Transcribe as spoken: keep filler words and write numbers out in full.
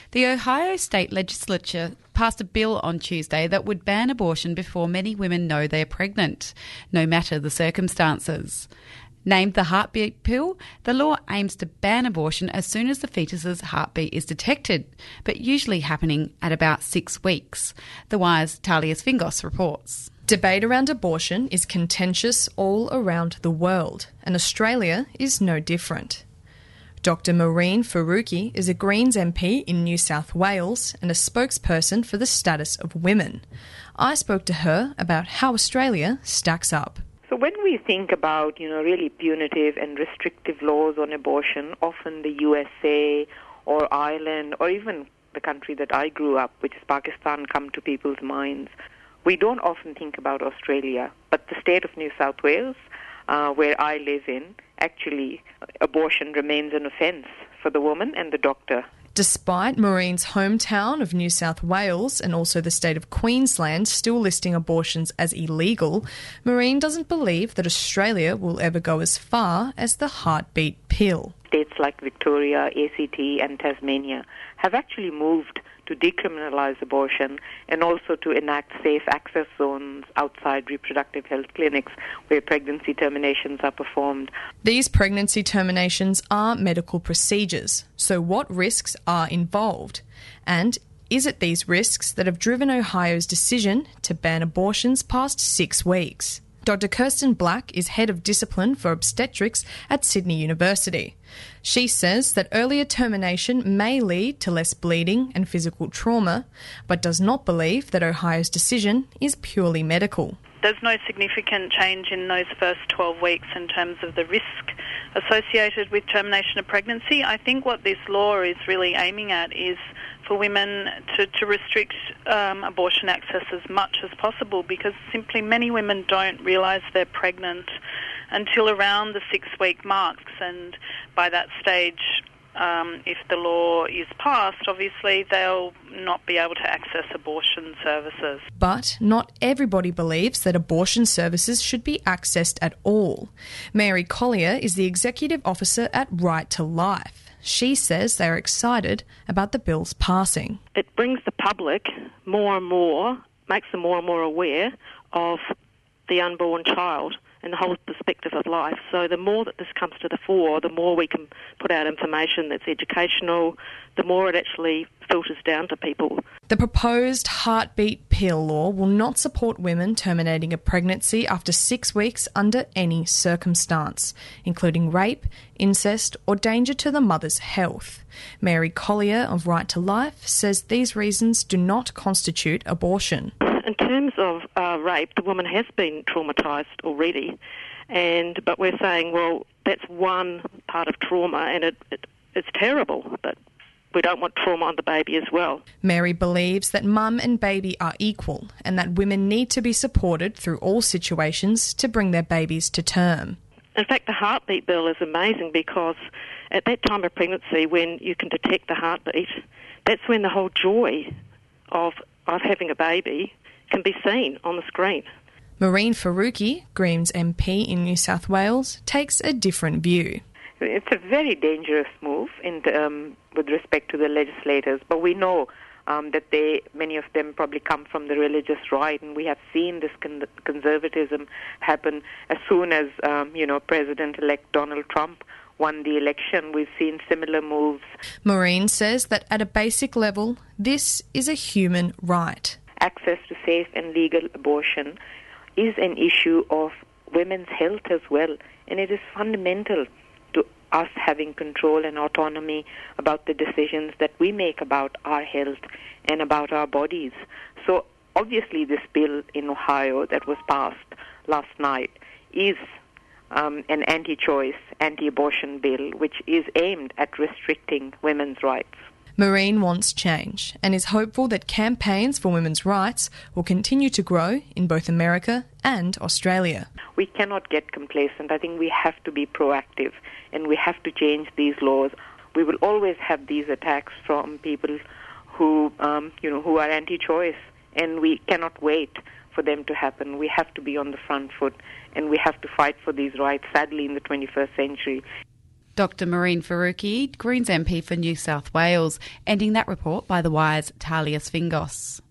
The Ohio State Legislature passed a bill on Tuesday that would ban abortion before many women know they are pregnant, no matter the circumstances. Named the heartbeat pill, the law aims to ban abortion as soon as the fetus's heartbeat is detected, but usually happening at about six weeks. The Wire's Talia Sfingos reports. Debate around abortion is contentious all around the world, and Australia is no different. Doctor Mehreen Faruqi is a Greens M P in New South Wales and a spokesperson for the status of women. I spoke to her about how Australia stacks up. So when we think about, you know, really punitive and restrictive laws on abortion, often the U S A or Ireland or even the country that I grew up, which is Pakistan, come to people's minds. We don't often think about Australia, but the state of New South Wales, uh, where I live in, actually abortion remains an offence for the woman and the doctor. Despite Mehreen's hometown of New South Wales and also the state of Queensland still listing abortions as illegal, Mehreen doesn't believe that Australia will ever go as far as the heartbeat pill. States like Victoria, A C T and Tasmania have actually moved to decriminalise abortion and also to enact safe access zones outside reproductive health clinics where pregnancy terminations are performed. These pregnancy terminations are medical procedures, so what risks are involved? And is it these risks that have driven Ohio's decision to ban abortions past six weeks? Doctor Kirsten Black is Head of Discipline for Obstetrics at Sydney University. She says that earlier termination may lead to less bleeding and physical trauma, but does not believe that Ohio's decision is purely medical. There's no significant change in those first twelve weeks in terms of the risk associated with termination of pregnancy. I think what this law is really aiming at is for women to, to restrict um, abortion access as much as possible, because simply many women don't realise they're pregnant until around the six-week marks, and by that stage, um, if the law is passed, obviously they'll not be able to access abortion services. But not everybody believes that abortion services should be accessed at all. Mary Collier is the Executive Officer at Right to Life. She says they're excited about the bill's passing. It brings the public more and more, makes them more and more aware of the unborn child and the whole perspective of life. So the more that this comes to the fore, the more we can put out information that's educational, the more it actually filters down to people. The proposed heartbeat pill law will not support women terminating a pregnancy after six weeks under any circumstance, including rape, incest or danger to the mother's health. Mary Collier of Right to Life says these reasons do not constitute abortion. In terms of uh, rape, the woman has been traumatised already, and but we're saying, well, that's one part of trauma, and it, it it's terrible, but we don't want trauma on the baby as well. Mary believes that mum and baby are equal and that women need to be supported through all situations to bring their babies to term. In fact, the heartbeat bill is amazing because at that time of pregnancy, when you can detect the heartbeat, that's when the whole joy of of having a baby can be seen on the screen. Mehreen Faruqi, Greens M P in New South Wales, takes a different view. It's a very dangerous move in the, um, with respect to the legislators, but we know um, that they, many of them probably come from the religious right, and we have seen this con- conservatism happen as soon as, um, you know, President-elect Donald Trump won the election. We've seen similar moves. Mehreen says that at a basic level, this is a human right. Access to safe and legal abortion is an issue of women's health as well, and it is fundamental to us having control and autonomy about the decisions that we make about our health and about our bodies. So obviously this bill in Ohio that was passed last night is um, an anti-choice, anti-abortion bill, which is aimed at restricting women's rights. Mehreen wants change and is hopeful that campaigns for women's rights will continue to grow in both America and Australia. We cannot get complacent. I think we have to be proactive and we have to change these laws. We will always have these attacks from people who, um, you know, who are anti-choice, and we cannot wait for them to happen. We have to be on the front foot and we have to fight for these rights, sadly, in the twenty-first century. Doctor Maureen Faruqi, Greens M P for New South Wales, ending that report by The Wire's Talia Sfingos.